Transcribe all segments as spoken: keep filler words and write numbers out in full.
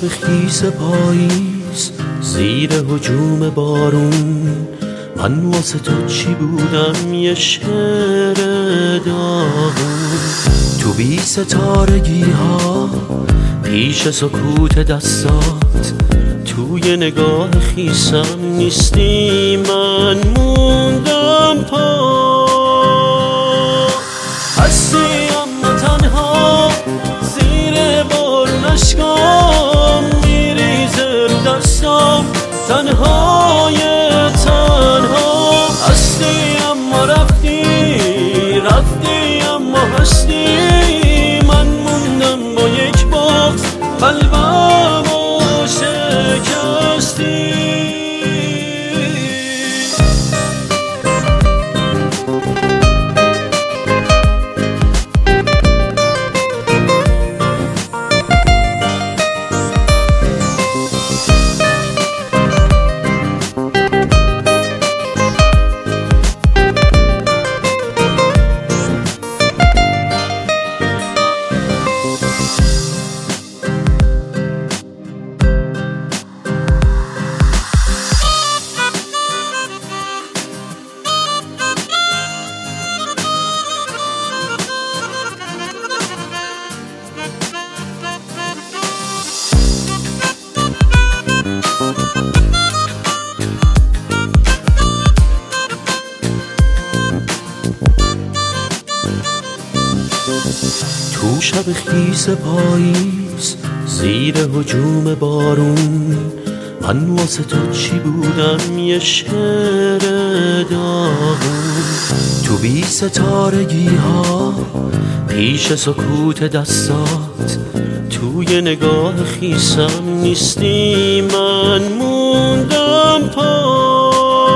خیس پاییز زیر هجوم بارون، من واسه تو چی بودم؟ یه شعر داغون. تو بی ستارگی ها پیش سکوت دستات، توی نگاه خیسم نیستی، من موندم پا. هستی اما تنها زیر بارون اشکام، میریزه رو دستام تنهای تنها. هستی اما رفتی، رفتی اما هستی، من موندم با یک باغ، قلبمو شکستی. تو شب خیس پاییز زیر هجوم بارون، من واسه تو چی بودم؟ یه شعر داغون. تو بی ستارگی ها پیش سکوت دستات، توی نگاه خیسم نیستی، من موندم پا.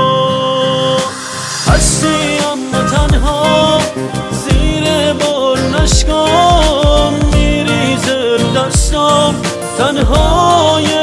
هستی اما تنها زیر بارون اشکام، میریزه رو دستام تنهای